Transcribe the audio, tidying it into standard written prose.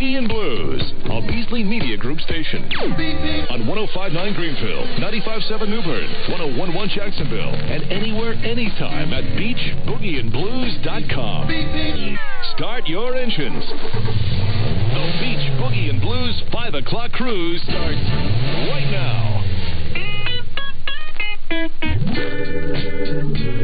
Boogie and Blues, a Beasley Media Group station. On 105.9 Greenfield, 95.7 New Bern, 101.1 Jacksonville, and anywhere, anytime at beachboogieandblues.com. Start your engines. The Beach Boogie and Blues 5 o'clock cruise starts right now.